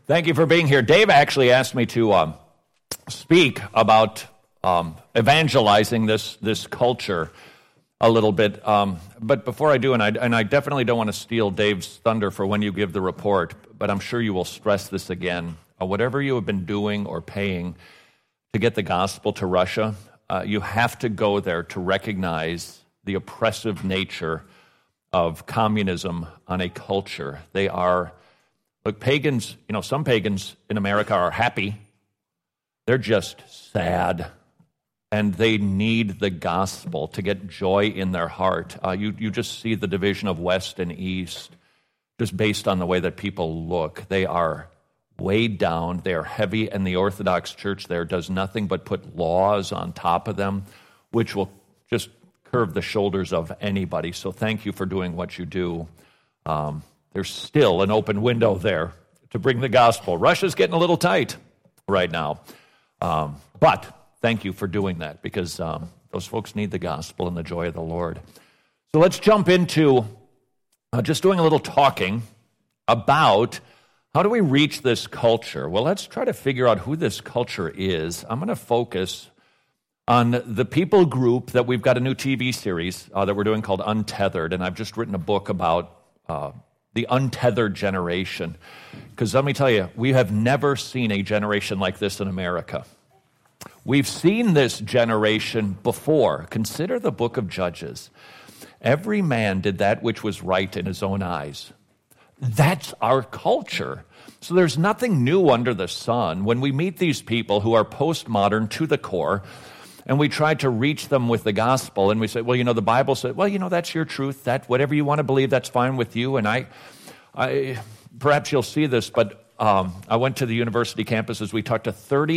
Thank you for being here. Dave actually asked me to speak about evangelizing this culture a little bit. But before I do, and I definitely don't want to steal Dave's thunder for when you give the report, but I'm sure you will stress this again. Whatever you have been doing or paying to get the gospel to Russia, you have to go there to recognize the oppressive nature of communism on a culture. They are, look, pagans, some pagans in America are happy. They're just sad. And they need the gospel to get joy in their heart. You just see the division of West and East just based on the way that people look. They are weighed down. They are heavy, and the Orthodox Church there does nothing but put laws on top of them, which will just curve the shoulders of anybody. So thank you for doing what you do. There's still an open window there to bring the gospel. Russia's getting a little tight right now. But thank you for doing that, because those folks need the gospel and the joy of the Lord. So let's jump into just doing a little talking about how do we reach this culture. Well, let's try to figure out who this culture is. I'm going to focus on the people group that we've got a new TV series that we're doing called Untethered, and I've just written a book about the untethered generation. Because let me tell you, we have never seen a generation like this in America. We've seen this generation before. Consider the book of Judges. Every man did that which was right in his own eyes. That's our culture. So there's nothing new under the sun. When we meet these people who are postmodern to the core, and we try to reach them with the gospel, and we say, well, the Bible said, well, that's your truth. That whatever you want to believe, that's fine with you. And I perhaps you'll see this, but I went to the university campuses. We talked to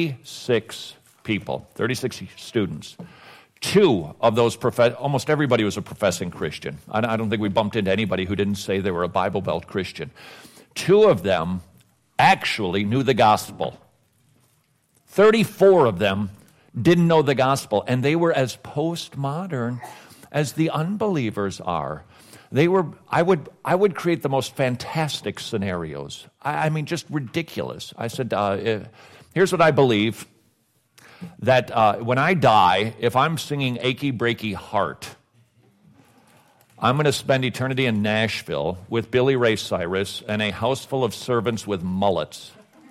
36 people, 36 students. Two of those, almost everybody was a professing Christian. I don't think we bumped into anybody who didn't say they were a Bible Belt Christian. Two of them actually knew the gospel. 34 of them didn't know the gospel, and they were as postmodern as the unbelievers are. They were. I would create the most fantastic scenarios. I mean, just ridiculous. I said, here's what I believe. That when I die, if I'm singing Achy Breaky Heart, I'm going to spend eternity in Nashville with Billy Ray Cyrus and a house full of servants with mullets.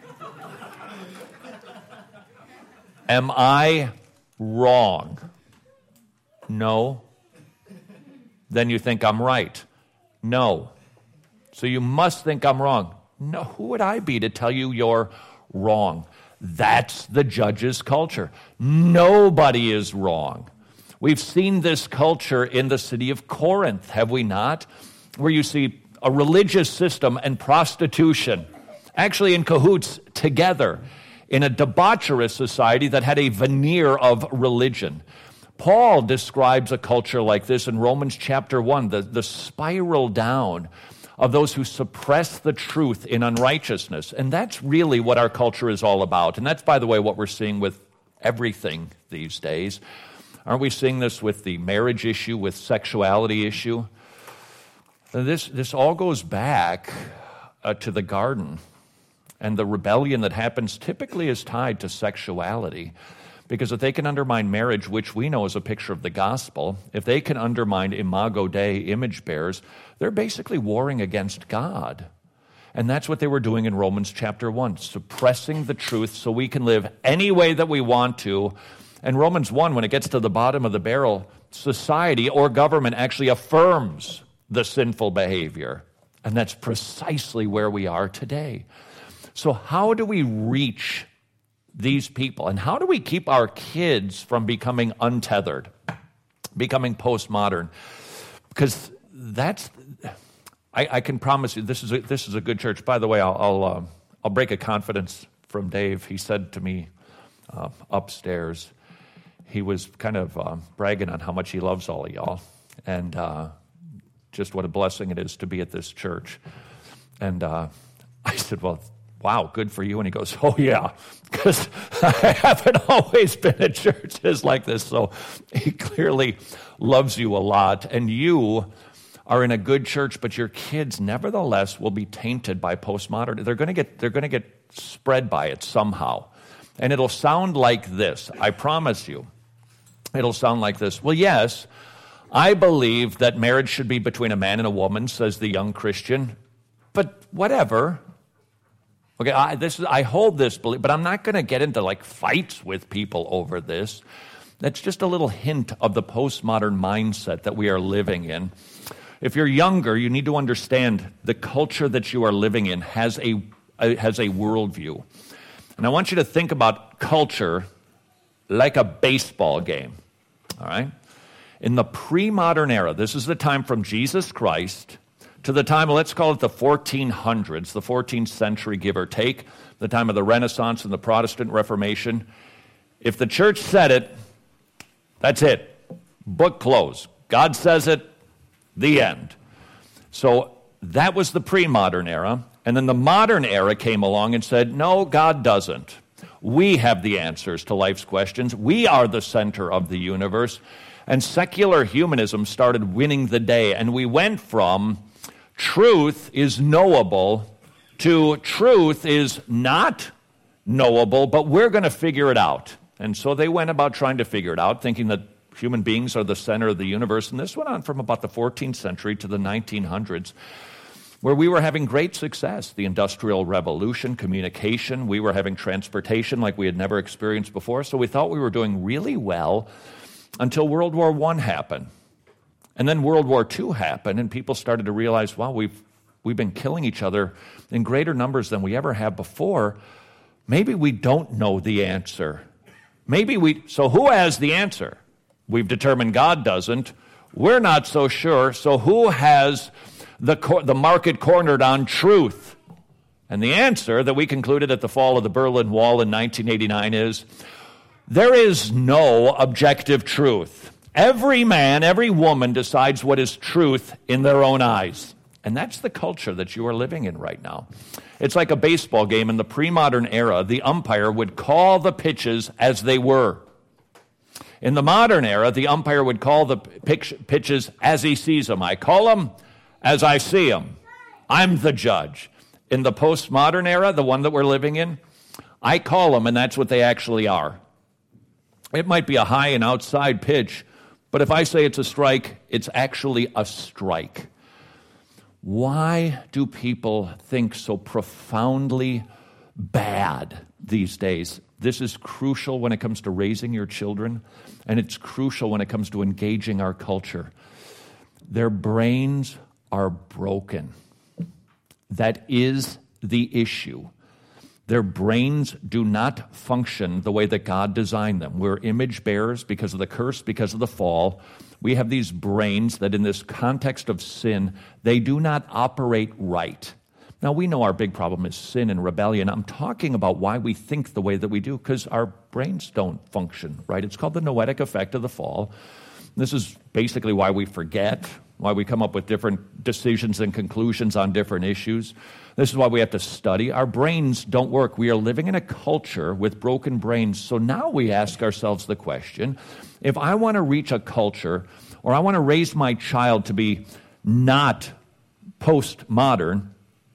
Am I wrong? No. Then you think I'm right? No. So you must think I'm wrong. No. Who would I be to tell you you're wrong? That's the Judges culture. Nobody is wrong. We've seen this culture in the city of Corinth, have we not? Where you see a religious system and prostitution actually in cahoots together in a debaucherous society that had a veneer of religion. Paul describes a culture like this in Romans chapter 1, the spiral down of those who suppress the truth in unrighteousness. And that's really what our culture is all about. And that's, by the way, what we're seeing with everything these days. Aren't we seeing this with the marriage issue, with sexuality issue? This all goes back to the garden. And the rebellion that happens typically is tied to sexuality. Because if they can undermine marriage, which we know is a picture of the gospel, if they can undermine Imago Dei, image bearers, they're basically warring against God. And that's what they were doing in Romans chapter 1, suppressing the truth so we can live any way that we want to. And Romans 1, when it gets to the bottom of the barrel, society or government actually affirms the sinful behavior. And that's precisely where we are today. So how do we reach these people? And how do we keep our kids from becoming untethered, becoming postmodern? Because I can promise you, this is a good church. By the way, I'll break a confidence from Dave. He said to me upstairs, he was kind of bragging on how much he loves all of y'all, and just what a blessing it is to be at this church. And I said, well, wow, good for you. And he goes, oh, yeah, because I haven't always been at churches like this. So he clearly loves you a lot. And you are in a good church, but your kids nevertheless will be tainted by postmodern. They're going to get spread by it somehow. And it'll sound like this. I promise you. It'll sound like this. Well, yes, I believe that marriage should be between a man and a woman, says the young Christian. But whatever. Okay, I hold this belief, but I'm not going to get into like fights with people over this. That's just a little hint of the postmodern mindset that we are living in. If you're younger, you need to understand the culture that you are living in has a worldview. And I want you to think about culture like a baseball game, all right? In the pre-modern era, this is the time from Jesus Christ to the time, let's call it the 1400s, the 14th century, give or take, the time of the Renaissance and the Protestant Reformation. If the church said it, that's it. Book closed. God says it, the end. So that was the pre-modern era. And then the modern era came along and said, no, God doesn't. We have the answers to life's questions. We are the center of the universe. And secular humanism started winning the day. And we went from truth is knowable to truth is not knowable, but we're going to figure it out. And so they went about trying to figure it out, thinking that human beings are the center of the universe. And this went on from about the 14th century to the 1900s, where we were having great success. The Industrial Revolution, communication, we were having transportation like we had never experienced before. So we thought we were doing really well until World War I happened. And then World War II happened, and people started to realize, wow, we've been killing each other in greater numbers than we ever have before. Maybe we don't know the answer. So who has the answer? We've determined God doesn't. We're not so sure. So who has the market cornered on truth? And the answer that we concluded at the fall of the Berlin Wall in 1989 is, there is no objective truth. Every man, every woman decides what is truth in their own eyes. And that's the culture that you are living in right now. It's like a baseball game. In the pre-modern era, the umpire would call the pitches as they were. In the modern era, the umpire would call the pitches as he sees them. I call them as I see them. I'm the judge. In the postmodern era, the one that we're living in, I call them, and that's what they actually are. It might be a high and outside pitch, but if I say it's a strike, it's actually a strike. Why do people think so profoundly bad these days? This is crucial when it comes to raising your children, and it's crucial when it comes to engaging our culture. Their brains are broken. That is the issue. Their brains do not function the way that God designed them. We're image bearers because of the curse, because of the fall. We have these brains that in this context of sin, they do not operate right. Now, we know our big problem is sin and rebellion. I'm talking about why we think the way that we do, because our brains don't function right. It's called the noetic effect of the fall. This is basically why we forget, why we come up with different decisions and conclusions on different issues. This is why we have to study. Our brains don't work. We are living in a culture with broken brains. So now we ask ourselves the question, if I want to reach a culture, or I want to raise my child to be not postmodern,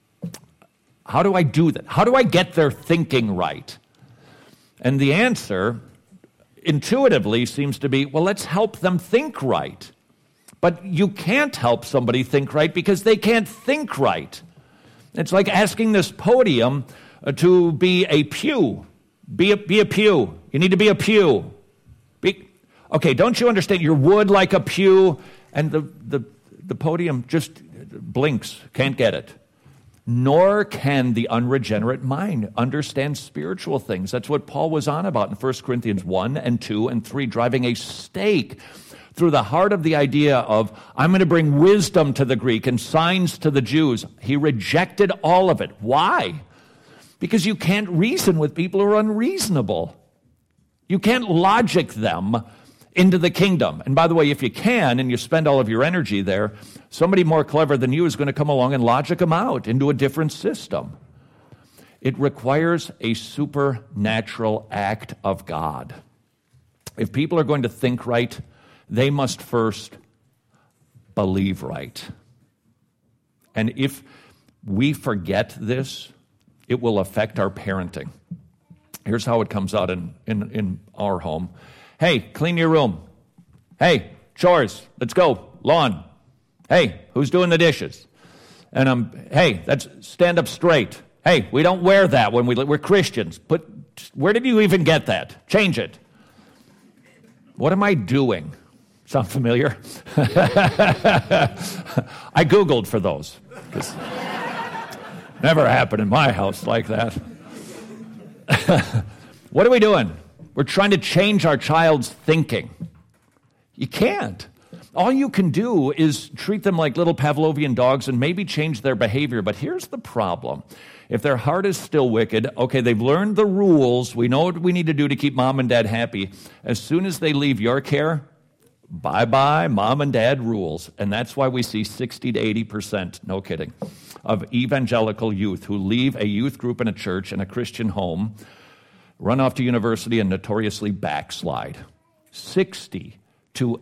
how do I do that? How do I get their thinking right? And the answer intuitively seems to be, well, let's help them think right. But you can't help somebody think right because they can't think right. It's like asking this podium to be a pew. Be a pew. You need to be a pew. Okay, don't you understand? You're wood like a pew, and the podium just blinks, can't get it. Nor can the unregenerate mind understand spiritual things. That's what Paul was on about in 1 Corinthians 1 and 2 and 3, driving a stake through the heart of the idea of, I'm going to bring wisdom to the Greek and signs to the Jews. He rejected all of it. Why? Because you can't reason with people who are unreasonable. You can't logic them into the kingdom. And by the way, if you can, and you spend all of your energy there, somebody more clever than you is going to come along and logic them out into a different system. It requires a supernatural act of God. If people are going to think right, they must first believe right. And if we forget this, it will affect our parenting. Here's how it comes out in our home. Hey, clean your room. Hey, chores, let's go. Lawn. Hey, who's doing the dishes? And hey, that's stand up straight. Hey, we don't wear that when we're Christians. Where did you even get that? Change it. What am I doing? Sound familiar? I Googled for those. Never happened in my house like that. What are we doing? We're trying to change our child's thinking. You can't. All you can do is treat them like little Pavlovian dogs and maybe change their behavior. But here's the problem. If their heart is still wicked, okay, they've learned the rules. We know what we need to do to keep mom and dad happy. As soon as they leave your care, bye-bye, mom and dad rules. And that's why we see 60 to 80%, no kidding, of evangelical youth who leave a youth group in a church and a Christian home, run off to university, and notoriously backslide. 60 to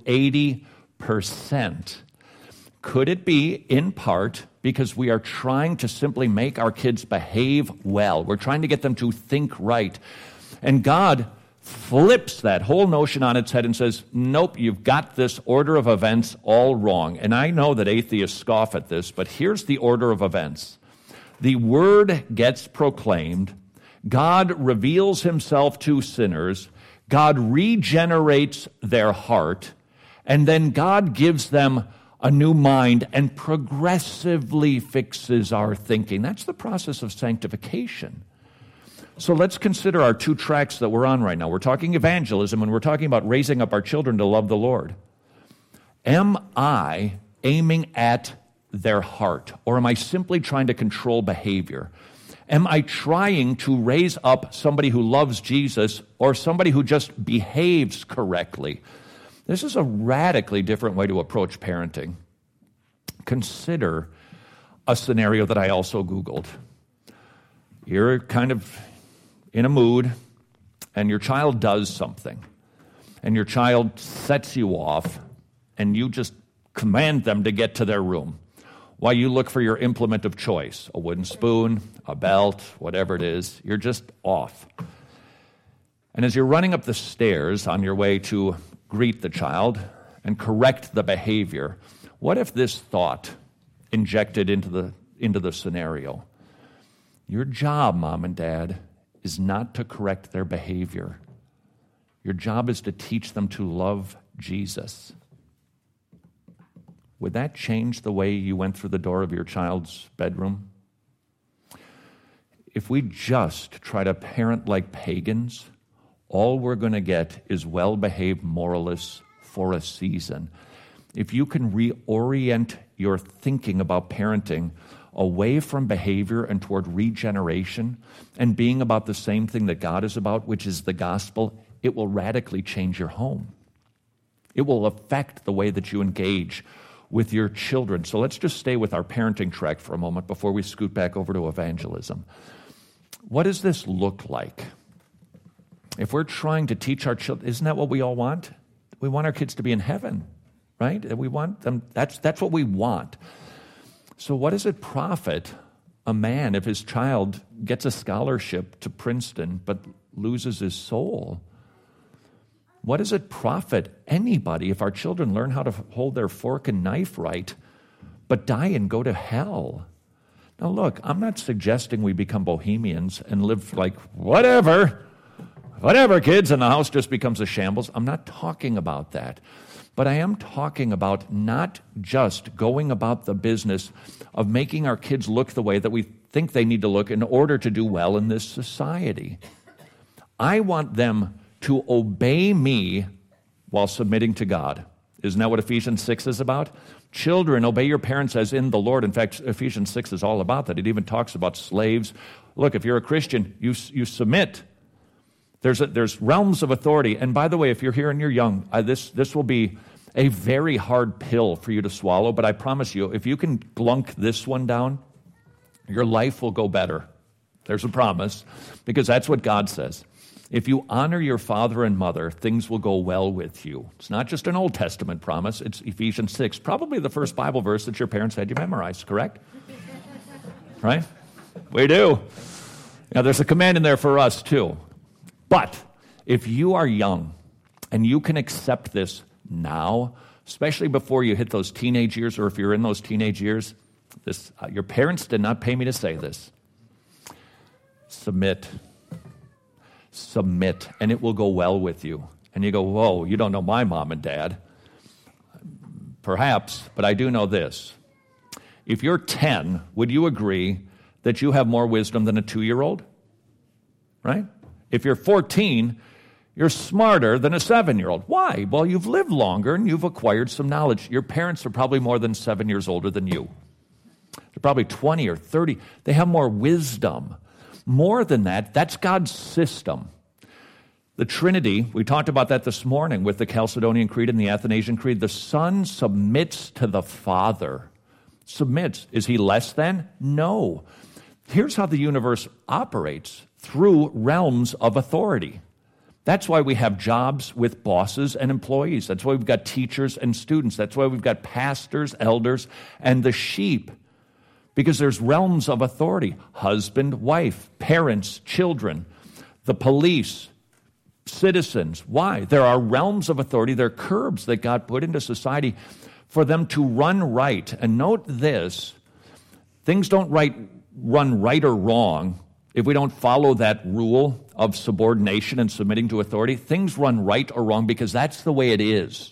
80%. Could it be, in part, because we are trying to simply make our kids behave well? We're trying to get them to think right. And God flips that whole notion on its head and says, nope, you've got this order of events all wrong. And I know that atheists scoff at this, but here's the order of events. The word gets proclaimed. God reveals himself to sinners. God regenerates their heart. And then God gives them a new mind and progressively fixes our thinking. That's the process of sanctification. So let's consider our two tracks that we're on right now. We're talking evangelism and we're talking about raising up our children to love the Lord. Am I aiming at their heart, or am I simply trying to control behavior? Am I trying to raise up somebody who loves Jesus or somebody who just behaves correctly? This is a radically different way to approach parenting. Consider a scenario that I also Googled. You're kind of in a mood, and your child does something, and your child sets you off, and you just command them to get to their room while you look for your implement of choice, a wooden spoon, a belt, whatever it is. You're just off. And as you're running up the stairs on your way to greet the child and correct the behavior, what if this thought injected into the scenario? Your job, mom and dad, is not to correct their behavior. Your job is to teach them to love Jesus. Would that change the way you went through the door of your child's bedroom? If we just try to parent like pagans, all we're going to get is well-behaved moralists for a season. If you can reorient your thinking about parenting away from behavior and toward regeneration and being about the same thing that God is about, which is the gospel, it will radically change your home. It will affect the way that you engage with your children. So let's just stay with our parenting track for a moment before we scoot back over to evangelism. What does this look like? If we're trying to teach our children, isn't that what we all want? We want our kids to be in heaven, right? We want them, that's what we want. So what does it profit a man if his child gets a scholarship to Princeton but loses his soul? What does it profit anybody if our children learn how to hold their fork and knife right but die and go to hell? Now look, I'm not suggesting we become bohemians and live like whatever kids, and the house just becomes a shambles. I'm not talking about that. But I am talking about not just going about the business of making our kids look the way that we think they need to look in order to do well in this society. I want them to obey me while submitting to God. Isn't that what Ephesians 6 is about? Children, obey your parents as in the Lord. In fact, Ephesians 6 is all about that. It even talks about slaves. Look, if you're a Christian, you submit. There's realms of authority. And by the way, if you're here and you're young, this will be a very hard pill for you to swallow. But I promise you, if you can glunk this one down, your life will go better. There's a promise, because that's what God says. If you honor your father and mother, things will go well with you. It's not just an Old Testament promise. It's Ephesians 6, probably the first Bible verse that your parents had you memorize, correct? Right? We do. Now, there's a command in there for us, too. But if you are young and you can accept this now, especially before you hit those teenage years, or if you're in those teenage years, your parents did not pay me to say this. Submit, and it will go well with you. And you go, whoa, you don't know my mom and dad. Perhaps, but I do know this. If you're 10, would you agree that you have more wisdom than a 2-year-old? Right? If you're 14, you're smarter than a 7-year-old. Why? Well, you've lived longer and you've acquired some knowledge. Your parents are probably more than 7 years older than you. They're probably 20 or 30. They have more wisdom. More than that, that's God's system. The Trinity, we talked about that this morning with the Chalcedonian Creed and the Athanasian Creed. The Son submits to the Father. Submits. Is he less than? No. Here's how the universe operates, through realms of authority. That's why we have jobs with bosses and employees. That's why we've got teachers and students. That's why we've got pastors, elders, and the sheep. Because there's realms of authority. Husband, wife, parents, children, the police, citizens. Why? There are realms of authority. There are curbs that God put into society for them to run right. And note this, things don't run right or wrong if we don't follow that rule of subordination and submitting to authority. Things run right or wrong because that's the way it is.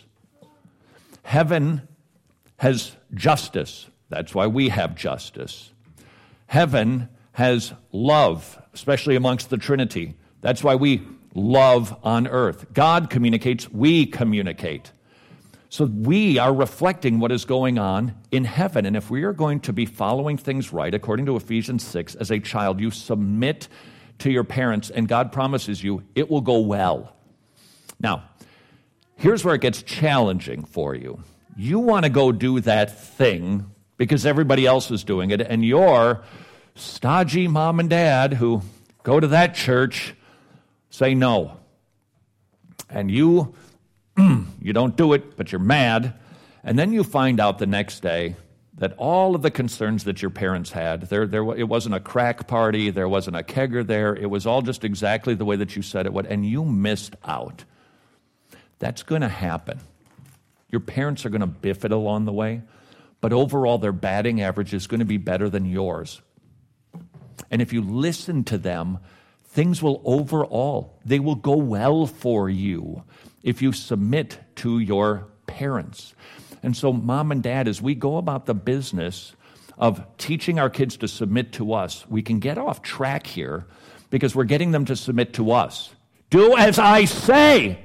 Heaven has justice. That's why we have justice. Heaven has love, especially amongst the Trinity. That's why we love on earth. God communicates, we communicate. So we are reflecting what is going on in heaven. And if we are going to be following things right, according to Ephesians 6, as a child, you submit to your parents, and God promises you it will go well. Now, here's where it gets challenging for you. You want to go do that thing because everybody else is doing it, and your stodgy mom and dad who go to that church say no. And you don't do it, but you're mad. And then you find out the next day that all of the concerns that your parents had, it wasn't a crack party, there wasn't a kegger there, it was all just exactly the way that you said it would, and you missed out. That's going to happen. Your parents are going to biff it along the way, but overall their batting average is going to be better than yours. And if you listen to them, things will overall, they will go well for you if you submit to your parents. And so, mom and dad, as we go about the business of teaching our kids to submit to us, we can get off track here because we're getting them to submit to us. Do as I say.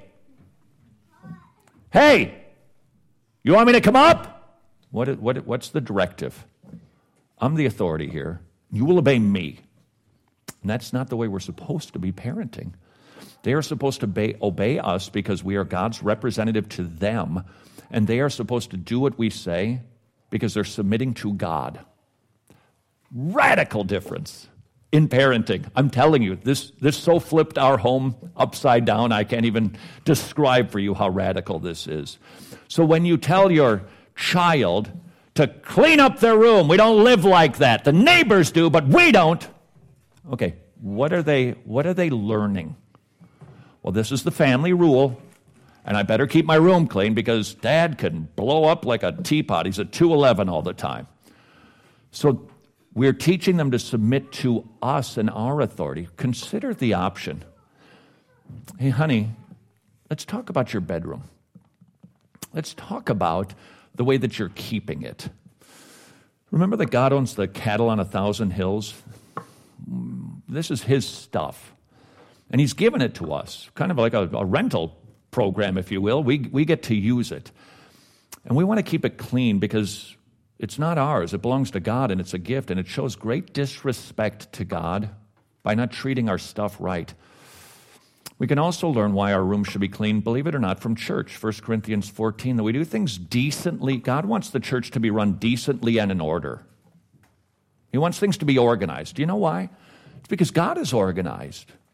Hey, you want me to come up? What's the directive? I'm the authority here. You will obey me. And that's not the way we're supposed to be parenting. They are supposed to obey us because we are God's representative to them, and they are supposed to do what we say because they're submitting to God. Radical difference in parenting. I'm telling you, this so flipped our home upside down, I can't even describe for you how radical this is. So when you tell your child to clean up their room, we don't live like that. The neighbors do, but we don't. Okay, what are they learning? Well, this is the family rule, and I better keep my room clean because Dad can blow up like a teapot. He's at 211 all the time. So we're teaching them to submit to us and our authority. Consider the option. Hey, honey, let's talk about your bedroom. Let's talk about the way that you're keeping it. Remember that God owns the cattle on 1,000 hills? This is his stuff. And he's given it to us, kind of like a rental program, if you will. We get to use it. And we want to keep it clean because it's not ours. It belongs to God, and it's a gift. And it shows great disrespect to God by not treating our stuff right. We can also learn why our room should be clean, believe it or not, from church. 1 Corinthians 14, that we do things decently. God wants the church to be run decently and in order. He wants things to be organized. Do you know why? It's because God is organized.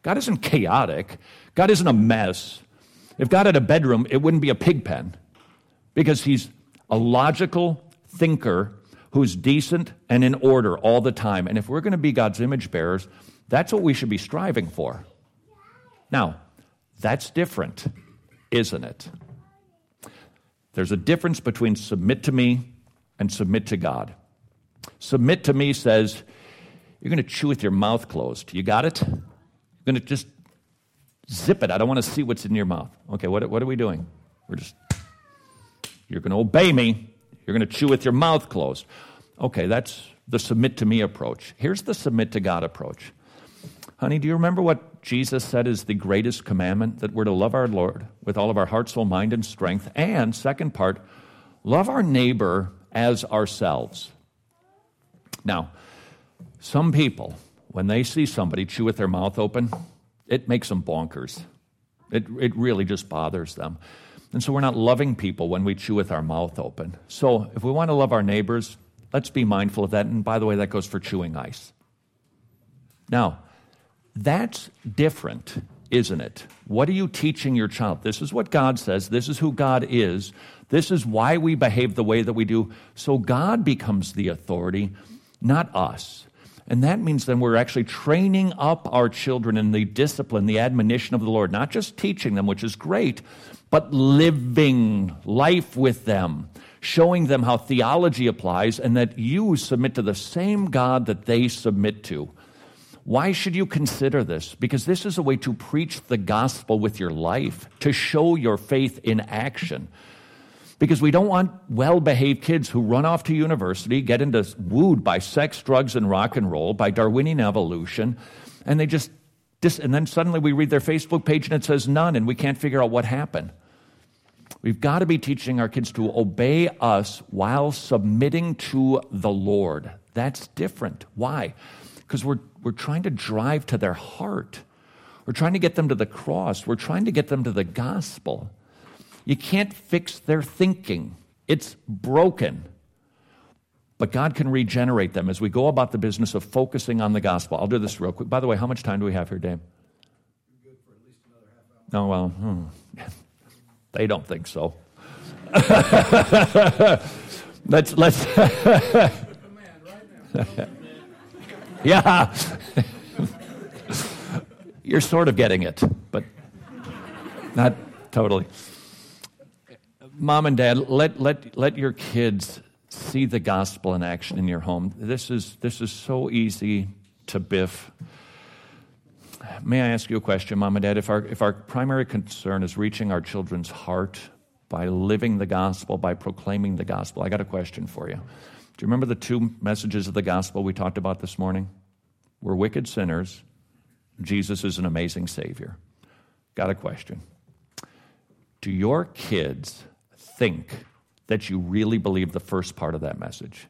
God isn't chaotic. God isn't a mess. If God had a bedroom, it wouldn't be a pig pen, because he's a logical thinker who's decent and in order all the time. And if we're going to be God's image bearers, that's what we should be striving for. Now, that's different, isn't it? There's a difference between submit to me and submit to God. Submit to me says, you're going to chew with your mouth closed. You got it? You're going to just zip it. I don't want to see what's in your mouth. Okay, what are we doing? You're going to obey me. You're going to chew with your mouth closed. Okay, that's the submit to me approach. Here's the submit to God approach. Honey, do you remember what Jesus said is the greatest commandment? That we're to love our Lord with all of our heart, soul, mind, and strength. And second part, love our neighbor as ourselves. Now, some people, when they see somebody chew with their mouth open, it makes them bonkers. It really just bothers them. And so we're not loving people when we chew with our mouth open. So if we want to love our neighbors, let's be mindful of that. And by the way, that goes for chewing ice. Now, that's different, isn't it? What are you teaching your child? This is what God says. This is who God is. This is why we behave the way that we do. So God becomes the authority, not us. And that means then we're actually training up our children in the discipline, the admonition of the Lord, not just teaching them, which is great, but living life with them, showing them how theology applies and that you submit to the same God that they submit to. Why should you consider this? Because this is a way to preach the gospel with your life, to show your faith in action. Because we don't want well-behaved kids who run off to university, get wooed by sex, drugs, and rock and roll, by Darwinian evolution, and they and then suddenly we read their Facebook page and it says none, and we can't figure out what happened. We've got to be teaching our kids to obey us while submitting to the Lord. That's different. Why? Because we're trying to drive to their heart. We're trying to get them to the cross. We're trying to get them to the gospel. You can't fix their thinking. It's broken. But God can regenerate them as we go about the business of focusing on the gospel. I'll do this real quick. By the way, how much time do we have here, Dave? Good for at least another half hour. Oh, well, they don't think so. let's Yeah. You're sort of getting it, but not totally. Mom and Dad, let your kids see the gospel in action in your home. This is so easy to biff. May I ask you a question, Mom and Dad? If our primary concern is reaching our children's heart by living the gospel, by proclaiming the gospel, I got a question for you. Do you remember the two messages of the gospel we talked about this morning? We're wicked sinners. Jesus is an amazing Savior. Got a question. Do your kids think that you really believe the first part of that message?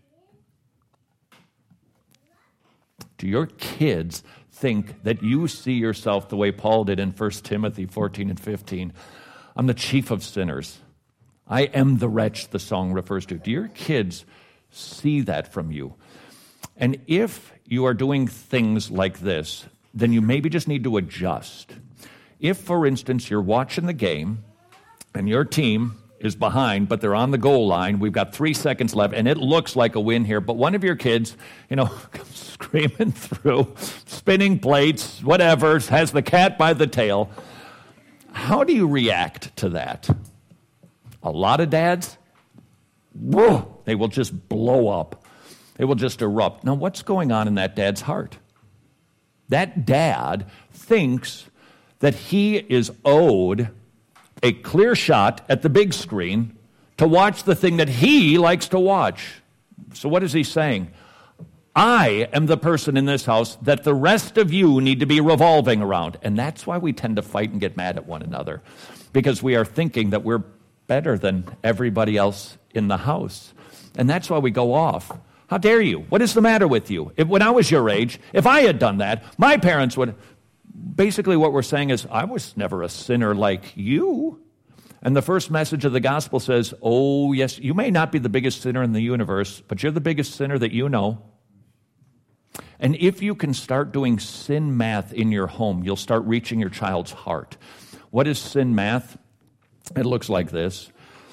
Do your kids think that you see yourself the way Paul did in 1 Timothy 14 and 15? I'm the chief of sinners. I am the wretch, the song refers to. Do your kids see that from you? And if you are doing things like this, then you maybe just need to adjust. If, for instance, you're watching the game and your team is behind, but they're on the goal line, we've got 3 seconds left, and it looks like a win here, but one of your kids, comes screaming through, spinning plates, whatever, has the cat by the tail, how do you react to that? A lot of dads, they will just blow up. They will just erupt. Now, what's going on in that dad's heart? That dad thinks that he is owed a clear shot at the big screen to watch the thing that he likes to watch. So what is he saying? I am the person in this house that the rest of you need to be revolving around. And that's why we tend to fight and get mad at one another, because we are thinking that we're better than everybody else in the house. And that's why we go off. How dare you? What is the matter with you? When I was your age, if I had done that, my parents would... Basically what we're saying is, I was never a sinner like you. And the first message of the gospel says, oh, yes, you may not be the biggest sinner in the universe, but you're the biggest sinner that you know. And if you can start doing sin math in your home, you'll start reaching your child's heart. What is sin math? It looks like this.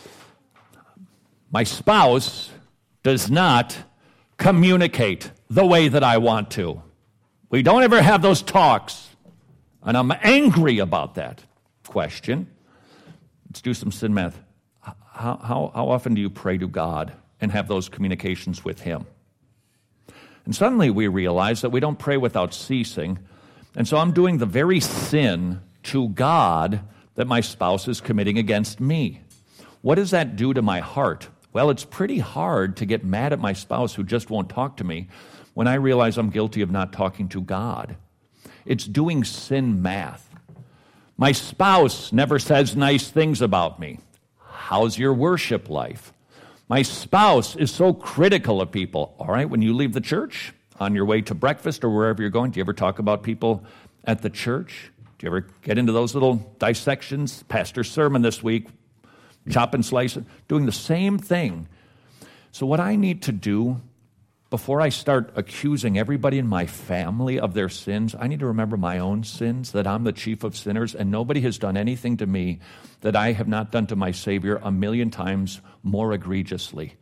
My spouse does not communicate the way that I want to. We don't ever have those talks, and I'm angry about that. Question. Let's do some sin math. How often do you pray to God and have those communications with Him? And suddenly we realize that we don't pray without ceasing. And so I'm doing the very sin to God that my spouse is committing against me. What does that do to my heart? Well, it's pretty hard to get mad at my spouse who just won't talk to me when I realize I'm guilty of not talking to God. It's doing sin math. My spouse never says nice things about me. How's your worship life? My spouse is so critical of people. All right, when you leave the church, on your way to breakfast or wherever you're going, do you ever talk about people at the church? Do you ever get into those little dissections? Pastor's sermon this week, chop and slice it, doing the same thing. So what I need to do before I start accusing everybody in my family of their sins, I need to remember my own sins, that I'm the chief of sinners, and nobody has done anything to me that I have not done to my Savior 1,000,000 times more egregiously.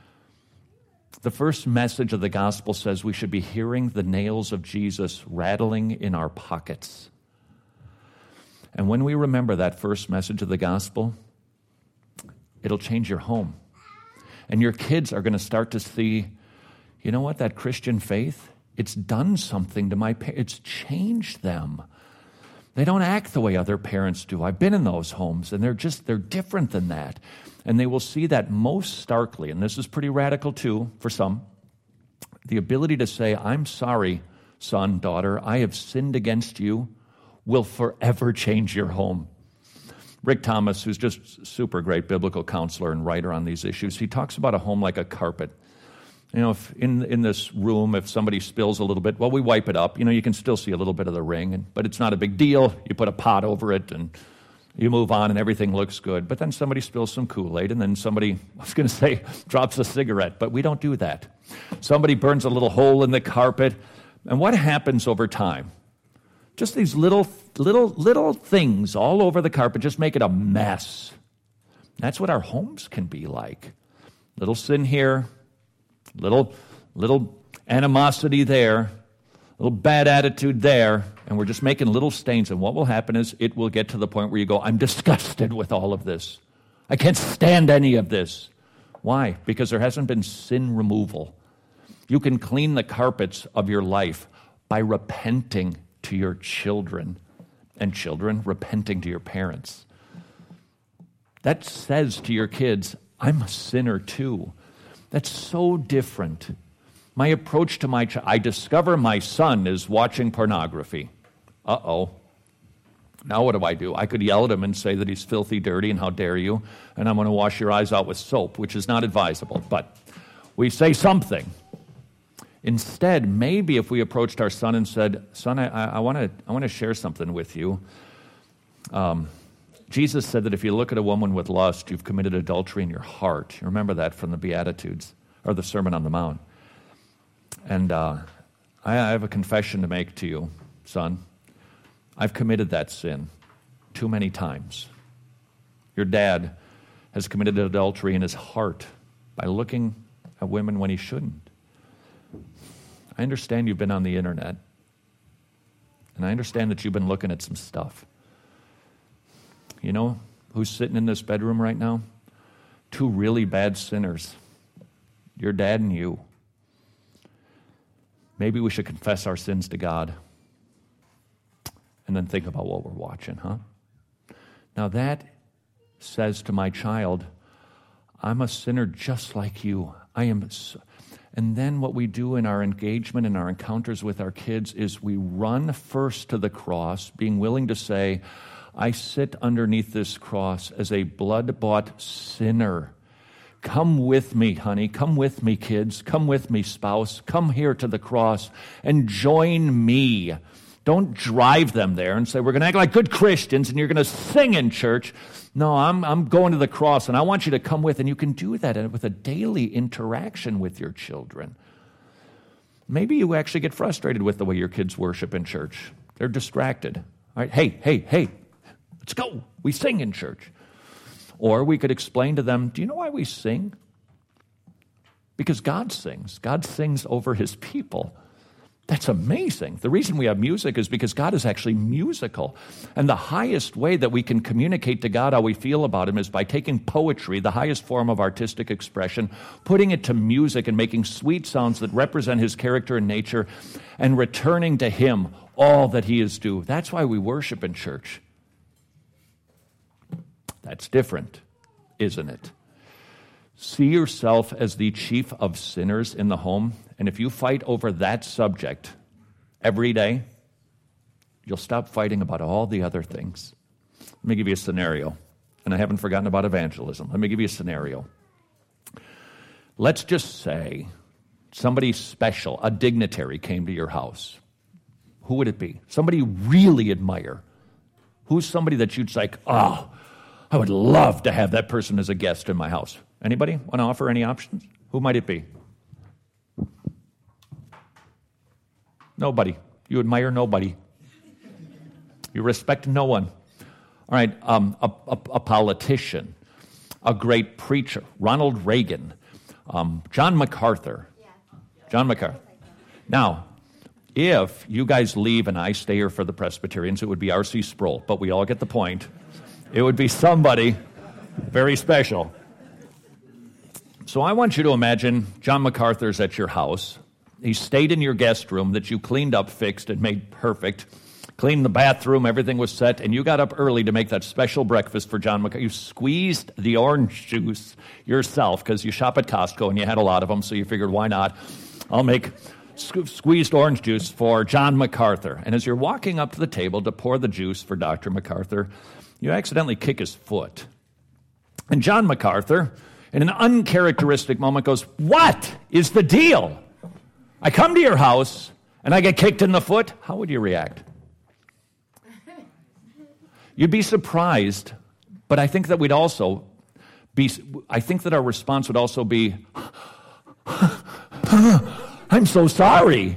The first message of the gospel says we should be hearing the nails of Jesus rattling in our pockets. And when we remember that first message of the gospel, it'll change your home. And your kids are going to start to see, you know what, that Christian faith, it's done something to my parents. It's changed them. They don't act the way other parents do. I've been in those homes, and they're different than that. And they will see that most starkly, and this is pretty radical too for some, the ability to say, I'm sorry, son, daughter, I have sinned against you, will forever change your home. Rick Thomas, who's just super great biblical counselor and writer on these issues, he talks about a home like a carpet. You know, if in this room, if somebody spills a little bit, well, we wipe it up. You know, you can still see a little bit of the ring, but it's not a big deal. You put a pot over it, and you move on, and everything looks good. But then somebody spills some Kool-Aid, and then somebody, I was going to say, drops a cigarette, but we don't do that. Somebody burns a little hole in the carpet, and what happens over time? Just these little things all over the carpet just make it a mess. That's what our homes can be like. Little sin here, little animosity there, little bad attitude there, and we're just making little stains. And what will happen is it will get to the point where you go, I'm disgusted with all of this. I can't stand any of this. Why? Because there hasn't been sin removal. You can clean the carpets of your life by repenting to your children, and children repenting to your parents. That says to your kids, I'm a sinner too. That's so different. My approach to my child, I discover my son is watching pornography. Uh-oh. Now what do? I could yell at him and say that he's filthy, dirty, and how dare you, and I'm going to wash your eyes out with soap, which is not advisable, but we say something. Instead, maybe if we approached our son and said, son, I want to share something with you. Jesus said that if you look at a woman with lust, you've committed adultery in your heart. You remember that from the Beatitudes, or the Sermon on the Mount. And I have a confession to make to you, son. I've committed that sin too many times. Your dad has committed adultery in his heart by looking at women when he shouldn't. I understand you've been on the internet, and I understand that you've been looking at some stuff. You know who's sitting in this bedroom right now? Two really bad sinners, your dad and you. Maybe we should confess our sins to God and then think about what we're watching, huh? Now that says to my child, I'm a sinner just like you. I am. And then what we do in our engagement and our encounters with our kids is we run first to the cross, being willing to say, I sit underneath this cross as a blood-bought sinner. Come with me, honey. Come with me, kids. Come with me, spouse. Come here to the cross and join me. Don't drive them there and say, we're going to act like good Christians and you're going to sing in church. No, I'm going to the cross, and I want you to come with. And you can do that with a daily interaction with your children. Maybe you actually get frustrated with the way your kids worship in church. They're distracted. All right, hey, let's go. We sing in church. Or we could explain to them, do you know why we sing? Because God sings. God sings over his people. That's amazing. The reason we have music is because God is actually musical. And the highest way that we can communicate to God how we feel about him is by taking poetry, the highest form of artistic expression, putting it to music and making sweet sounds that represent his character and nature, and returning to him all that he is due. That's why we worship in church. That's different, isn't it? See yourself as the chief of sinners in the home, and if you fight over that subject every day, you'll stop fighting about all the other things. Let me give you a scenario, and I haven't forgotten about evangelism. Let me give you a scenario. Let's just say somebody special, a dignitary, came to your house. Who would it be? Somebody you really admire. Who's somebody that you'd like, oh, I would love to have that person as a guest in my house? Anybody want to offer any options? Who might it be? Nobody. You admire nobody. You respect no one. All right, a politician, a great preacher, Ronald Reagan, John MacArthur. John MacArthur. Now, if you guys leave and I stay here for the Presbyterians, it would be R.C. Sproul, but we all get the point. It would be somebody very special. So I want you to imagine John MacArthur's at your house. He stayed in your guest room that you cleaned up, fixed, and made perfect. Cleaned the bathroom, everything was set, and you got up early to make that special breakfast for John MacArthur. You squeezed the orange juice yourself because you shop at Costco and you had a lot of them, so you figured, why not? I'll make squeezed orange juice for John MacArthur. And as you're walking up to the table to pour the juice for Dr. MacArthur, you accidentally kick his foot. And John MacArthur, in an uncharacteristic moment, goes, "What is the deal? I come to your house and I get kicked in the foot." How would you react? You'd be surprised, but I think that our response would also be, "I'm so sorry.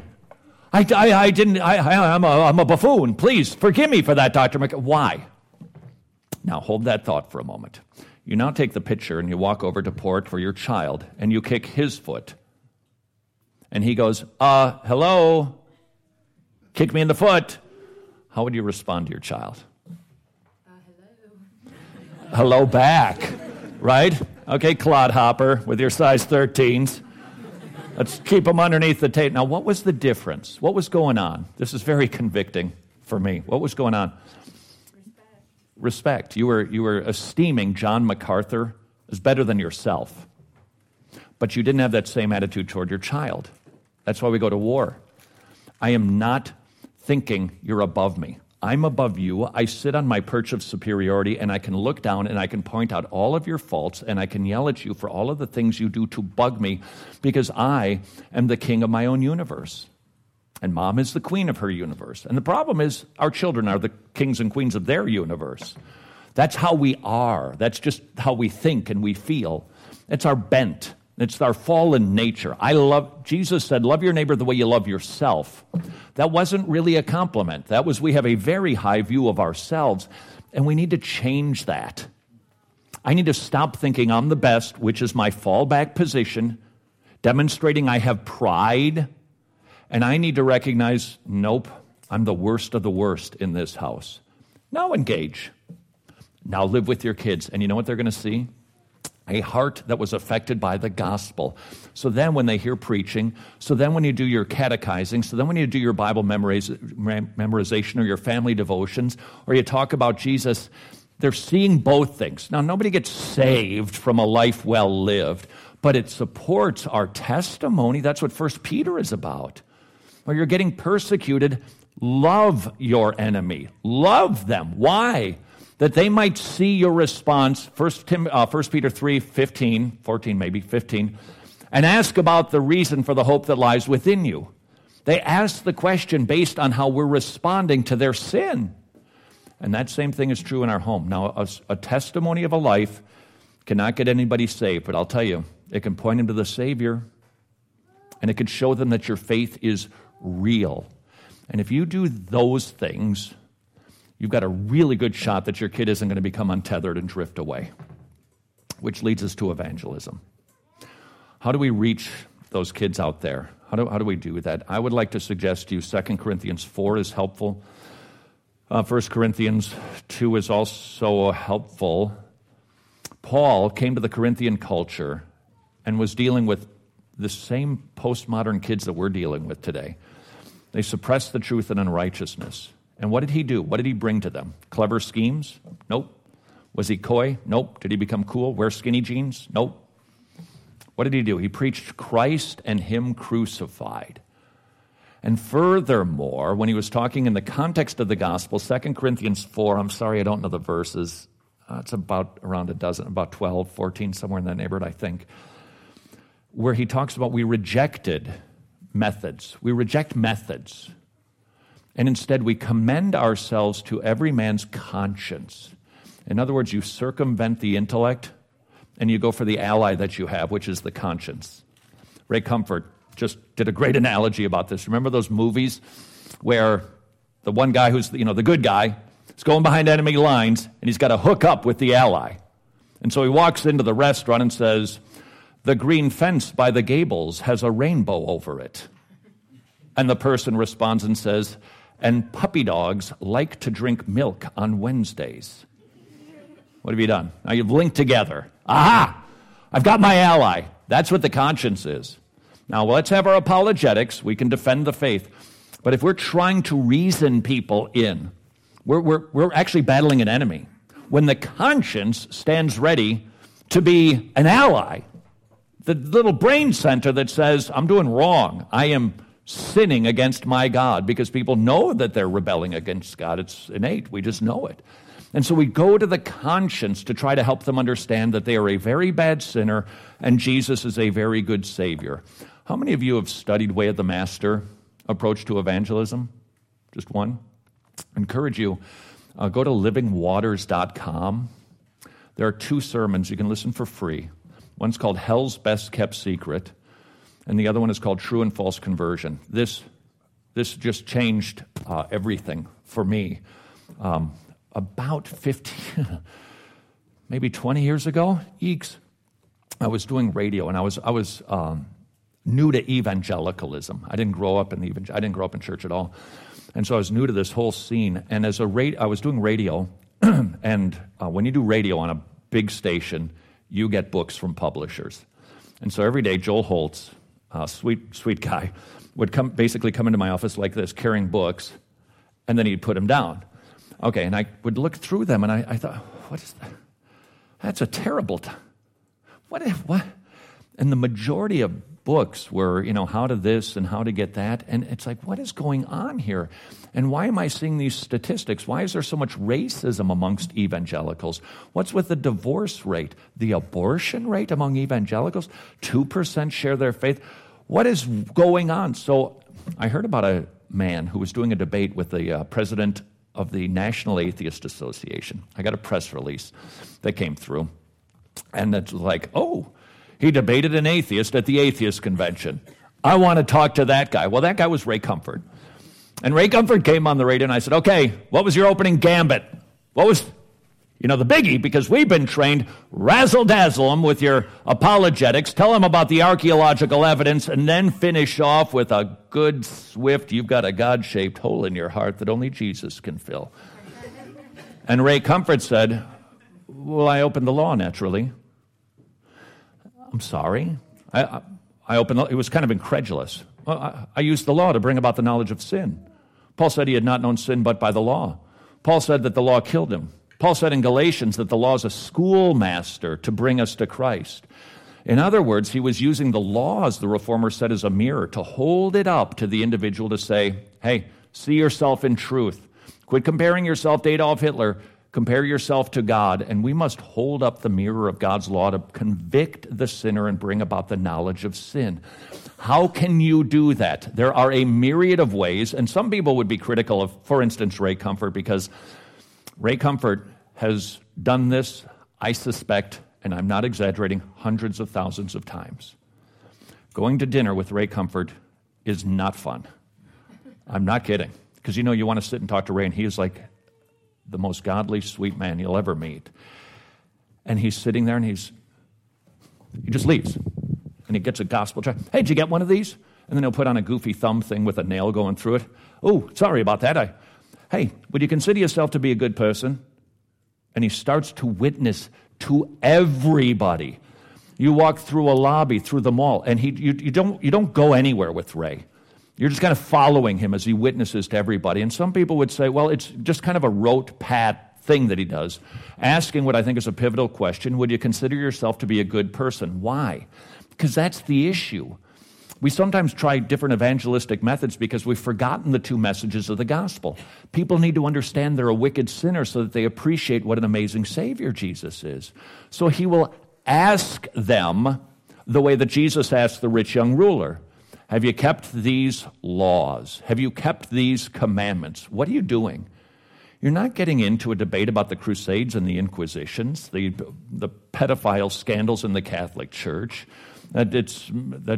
I'm a buffoon. Please forgive me for that, Dr. McCarthy." Why? Now hold that thought for a moment. You now take the pitcher and you walk over to pour it for your child and you kick his foot. And he goes, hello? Kick me in the foot. How would you respond to your child? Hello back, right? Okay, clodhopper with your size 13s. Let's keep them underneath the tape. Now, what was the difference? What was going on? This is very convicting for me. What was going on? Respect. You were esteeming John MacArthur as better than yourself. But you didn't have that same attitude toward your child. That's why we go to war. I am not thinking you're above me. I'm above you. I sit on my perch of superiority, and I can look down and I can point out all of your faults, and I can yell at you for all of the things you do to bug me, because I am the king of my own universe. And mom is the queen of her universe. And the problem is our children are the kings and queens of their universe. That's how we are. That's just how we think and we feel. It's our bent. It's our fallen nature. Jesus said, love your neighbor the way you love yourself. That wasn't really a compliment. That was, we have a very high view of ourselves, and we need to change that. I need to stop thinking I'm the best, which is my fallback position, demonstrating I have pride, and I need to recognize, nope, I'm the worst of the worst in this house. Now engage. Now live with your kids, and you know what they're going to see? A heart that was affected by the gospel. So then when they hear preaching, so then when you do your catechizing, so then when you do your Bible memorization or your family devotions, or you talk about Jesus, they're seeing both things. Now, nobody gets saved from a life well lived, but it supports our testimony. That's what 1 Peter is about. Where you're getting persecuted, love your enemy. Love them. Why? That they might see your response, 1 Peter 3, 15, 14 maybe, 15, and ask about the reason for the hope that lies within you. They ask the question based on how we're responding to their sin. And that same thing is true in our home. Now, a testimony of a life cannot get anybody saved, but I'll tell you, it can point them to the Savior. And it could show them that your faith is real. And if you do those things, you've got a really good shot that your kid isn't going to become untethered and drift away, which leads us to evangelism. How do we reach those kids out there? How do we do that? I would like to suggest to you 2 Corinthians 4 is helpful. 1 Corinthians 2 is also helpful. Paul came to the Corinthian culture and was dealing with the same postmodern kids that we're dealing with today. They suppressed the truth in unrighteousness. And what did he do? What did he bring to them? Clever schemes? Nope. Was he coy? Nope. Did he become cool? Wear skinny jeans? Nope. What did he do? He preached Christ and him crucified. And furthermore, when he was talking in the context of the gospel, 2 Corinthians 4, I'm sorry I don't know the verses. It's about around a dozen, about 12, 14, somewhere in that neighborhood, I think, where he talks about we rejected methods. We reject methods. And instead we commend ourselves to every man's conscience. In other words, you circumvent the intellect and you go for the ally that you have, which is the conscience. Ray Comfort just did a great analogy about this. Remember those movies where the one guy who's, the good guy is going behind enemy lines and he's got to hook up with the ally. And so he walks into the restaurant and says, "The green fence by the gables has a rainbow over it." And the person responds and says, "And puppy dogs like to drink milk on Wednesdays." What have you done? Now you've linked together. Aha! I've got my ally. That's what the conscience is. Now let's have our apologetics. We can defend the faith. But if we're trying to reason people in, we're actually battling an enemy. When the conscience stands ready to be an ally, the little brain center that says, I'm doing wrong, I am sinning against my God, because people know that they're rebelling against God. It's innate. We just know it. And so we go to the conscience to try to help them understand that they are a very bad sinner and Jesus is a very good Savior. How many of you have studied Way of the Master approach to evangelism? Just one? I encourage you, go to livingwaters.com. There are 2 sermons you can listen for free. One's called Hell's Best Kept Secret, and the other one is called True and False Conversion. This just changed everything for me. About 15, maybe 20 years ago, I was doing radio, and I was new to evangelicalism. I didn't grow up in church at all, and so I was new to this whole scene. And I was doing radio, and when you do radio on a big station, you get books from publishers. And so every day, Joel Holtz, sweet guy, would come into my office like this, carrying books, and then he'd put them down. Okay, and I would look through them, and I thought, what is that? That's a terrible time. What? And the majority of books were, how to this and how to get that, and it's like, what is going on here? And why am I seeing these statistics? Why is there so much racism amongst evangelicals? What's with the divorce rate? The abortion rate among evangelicals? 2% share their faith. What is going on? So I heard about a man who was doing a debate with the president of the National Atheist Association. I got a press release that came through, and it's like, oh, he debated an atheist at the Atheist Convention. I want to talk to that guy. Well, that guy was Ray Comfort. And Ray Comfort came on the radio, and I said, okay, what was your opening gambit? What was, the biggie? Because we've been trained, razzle-dazzle them with your apologetics, tell them about the archaeological evidence, and then finish off with a good, swift, you've got a God-shaped hole in your heart that only Jesus can fill. And Ray Comfort said, well, I opened the law naturally. I'm sorry. I opened. He was kind of incredulous. Well, I used the law to bring about the knowledge of sin. Paul said he had not known sin but by the law. Paul said that the law killed him. Paul said in Galatians that the law is a schoolmaster to bring us to Christ. In other words, he was using the law, as the Reformer said, as a mirror to hold it up to the individual to say, hey, see yourself in truth. Quit comparing yourself to Adolf Hitler. Compare yourself to God, and we must hold up the mirror of God's law to convict the sinner and bring about the knowledge of sin. How can you do that? There are a myriad of ways, and some people would be critical of, for instance, Ray Comfort, because Ray Comfort has done this, I suspect, and I'm not exaggerating, hundreds of thousands of times. going to dinner with Ray Comfort is not fun. I'm not kidding. Because you want to sit and talk to Ray, and he is like the most godly, sweet man you'll ever meet. And he's sitting there, and he just leaves. And he gets a gospel tract. Hey, did you get one of these? And then he'll put on a goofy thumb thing with a nail going through it. Oh, sorry about that. Hey, would you consider yourself to be a good person? And he starts to witness to everybody. You walk through a lobby, through the mall, and you don't go anywhere with Ray. You're just kind of following him as he witnesses to everybody. And some people would say, well, it's just kind of a rote pat thing that he does, asking what I think is a pivotal question: would you consider yourself to be a good person? Why? Because that's the issue. We sometimes try different evangelistic methods because we've forgotten the two messages of the gospel. People need to understand they're a wicked sinner so that they appreciate what an amazing Savior Jesus is. So he will ask them the way that Jesus asked the rich young ruler. Have you kept these laws? Have you kept these commandments? What are you doing? You're not getting into a debate about the Crusades and the Inquisitions, the pedophile scandals in the Catholic Church, that it's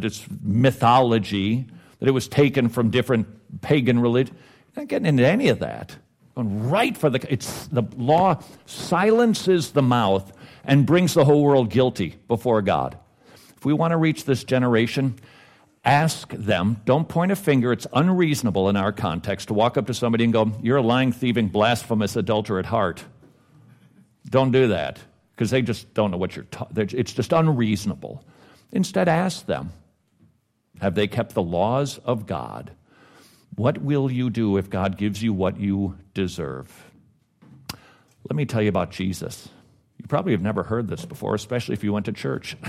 mythology, that it was taken from different pagan religions. You're not getting into any of that. Going right for the law silences the mouth and brings the whole world guilty before God. If we want to reach this generation, ask them, don't point a finger. It's unreasonable in our context to walk up to somebody and go, you're a lying, thieving, blasphemous adulterer at heart. Don't do that, because they just don't know what you're talking. It's just unreasonable. Instead, ask them, have they kept the laws of God? What will you do if God gives you what you deserve? Let me tell you about Jesus. You probably have never heard this before, especially if you went to church.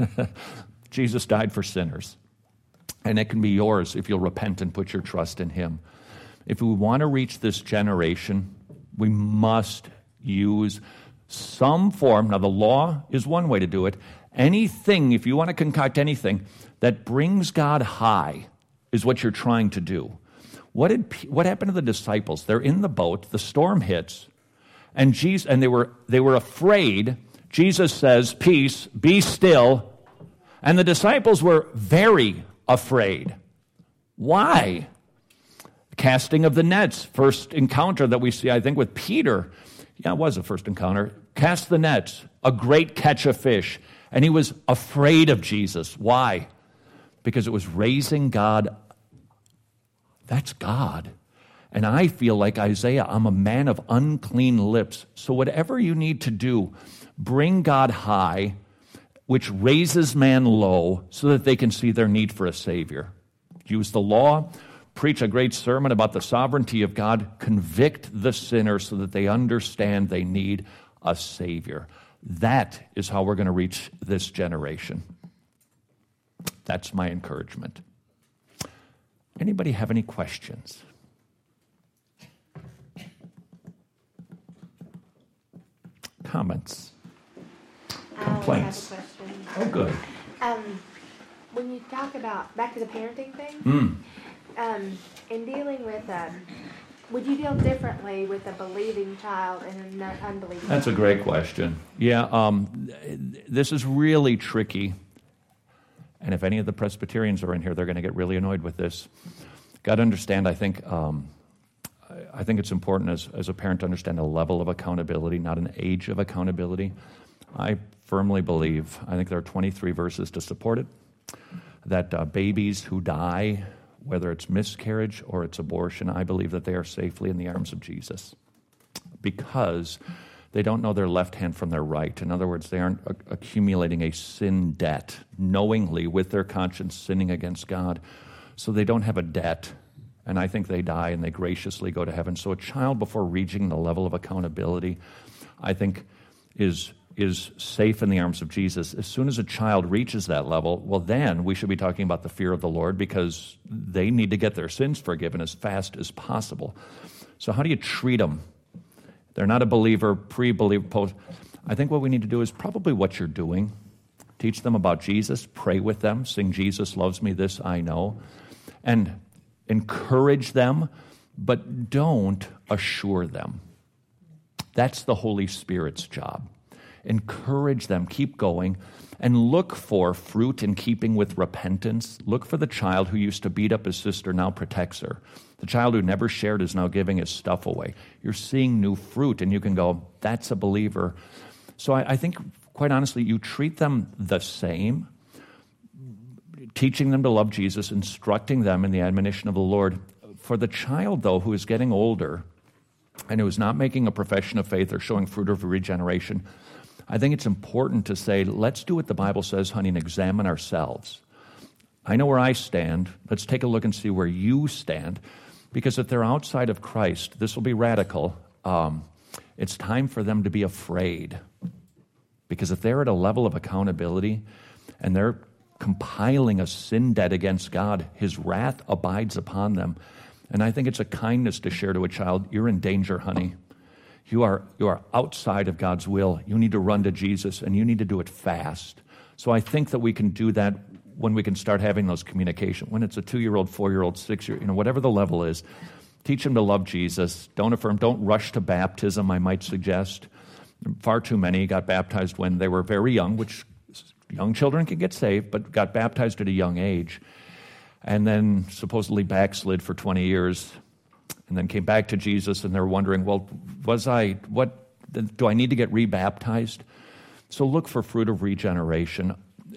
Jesus died for sinners. And it can be yours if you'll repent and put your trust in him. If we want to reach this generation, we must use some form. Now, the law is one way to do it. Anything, if you want to concoct anything that brings God high, is what you're trying to do. What happened to the disciples? They're in the boat, the storm hits, and they were afraid. Jesus says, "Peace, be still." And the disciples were very afraid. Why? Casting of the nets, first encounter that we see, I think, with Peter. Yeah, it was a first encounter. Cast the nets, a great catch of fish. And he was afraid of Jesus. Why? Because it was raising God. That's God. And I feel like Isaiah, I'm a man of unclean lips. So whatever you need to do, bring God high, which raises man low so that they can see their need for a Savior. Use the law, preach a great sermon about the sovereignty of God, convict the sinner so that they understand they need a Savior. That is how we're going to reach this generation. That's my encouragement. Anybody have any questions? Comments? Complaints? I have a question. Oh, good. When you talk about, back to the parenting thing, in dealing with, would you deal differently with a believing child and an unbelieving child? That's a great question. Yeah, this is really tricky. And if any of the Presbyterians are in here, they're going to get really annoyed with this. Got to understand, I think it's important as a parent to understand a level of accountability, not an age of accountability. I firmly believe, I think there are 23 verses to support it, that babies who die, whether it's miscarriage or it's abortion, I believe that they are safely in the arms of Jesus because they don't know their left hand from their right. In other words, they aren't accumulating a sin debt knowingly with their conscience sinning against God. So they don't have a debt, and I think they die and they graciously go to heaven. So a child, before reaching the level of accountability, I think is safe in the arms of Jesus. As soon as a child reaches that level, well, then we should be talking about the fear of the Lord because they need to get their sins forgiven as fast as possible. So how do you treat them? They're not a believer, pre-believer, post. I think what we need to do is probably what you're doing. Teach them about Jesus, pray with them, sing Jesus loves me, this I know, and encourage them, but don't assure them. That's the Holy Spirit's job. Encourage them, keep going, and look for fruit in keeping with repentance. Look for the child who used to beat up his sister, now protects her. The child who never shared is now giving his stuff away. You're seeing new fruit, and you can go, that's a believer. So I think, quite honestly, you treat them the same, teaching them to love Jesus, instructing them in the admonition of the Lord. For the child, though, who is getting older and who is not making a profession of faith or showing fruit of regeneration, I think it's important to say, let's do what the Bible says, honey, and examine ourselves. I know where I stand. Let's take a look and see where you stand. Because if they're outside of Christ, this will be radical. It's time for them to be afraid. Because if they're at a level of accountability and they're compiling a sin debt against God, his wrath abides upon them. And I think it's a kindness to share to a child, you're in danger, honey. You are outside of God's will. You need to run to Jesus, and you need to do it fast. So I think that we can do that when we can start having those communication. When it's a 2-year-old, 4-year-old, 6-year-old, whatever the level is, teach them to love Jesus. Don't affirm. Don't rush to baptism, I might suggest. Far too many got baptized when they were very young, which young children can get saved, but got baptized at a young age, and then supposedly backslid for 20 years, and then came back to Jesus, and they're wondering, well, do I need to get rebaptized? So look for fruit of regeneration.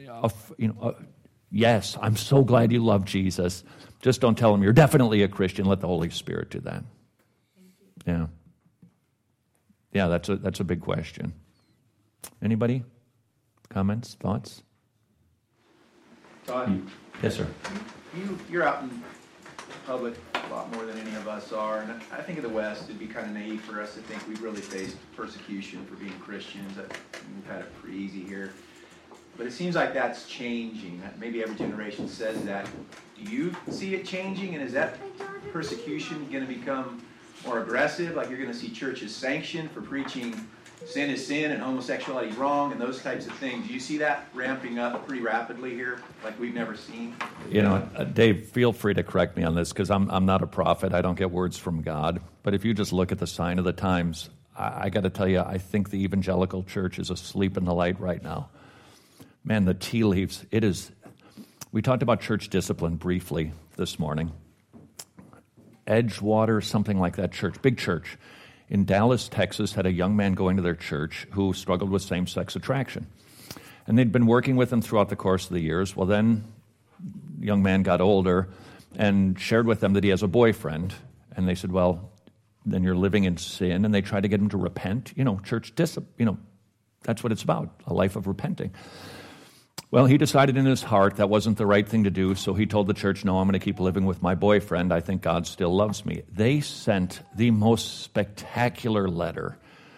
Yes, I'm so glad you love Jesus. Just don't tell them you're definitely a Christian. Let the Holy Spirit do that. Yeah. Yeah, that's a big question. Anybody? Comments? Thoughts? Todd? Yes, sir. You're out in public a lot more than any of us are, and I think in the West it'd be kind of naive for us to think we've really faced persecution for being Christians. We've had it pretty easy here. But it seems like that's changing. Maybe every generation says that. Do you see it changing, and is that persecution going to become more aggressive? Like you're going to see churches sanctioned for preaching sin is sin and homosexuality is wrong and those types of things. Do you see that ramping up pretty rapidly here, like we've never seen? Dave, feel free to correct me on this, because I'm not a prophet. I don't get words from God. But if you just look at the sign of the times, I got to tell you, I think the evangelical church is asleep in the light right now. Man, the tea leaves, it is. We talked about church discipline briefly this morning. Edgewater, something like that church, big church, in Dallas, Texas, had a young man going to their church who struggled with same-sex attraction. And they'd been working with him throughout the course of the years. Well, then the young man got older and shared with them that he has a boyfriend. And they said, well, then you're living in sin. And they tried to get him to repent. Church discipline, that's what it's about, a life of repenting. Well, he decided in his heart that wasn't the right thing to do, so he told the church, no, I'm going to keep living with my boyfriend. I think God still loves me. They sent the most spectacular letter.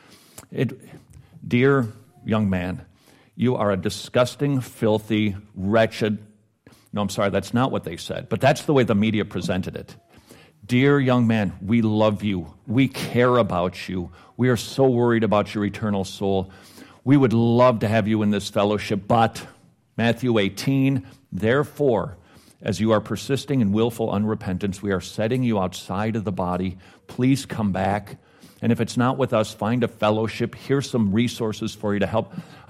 Dear young man, you are a disgusting, filthy, wretched... No, I'm sorry, that's not what they said, but that's the way the media presented it. Dear young man, we love you. We care about you. We are so worried about your eternal soul. We would love to have you in this fellowship, but... Matthew 18, therefore, as you are persisting in willful unrepentance, we are setting you outside of the body. Please come back. And if it's not with us, find a fellowship. Here's some resources for you to help.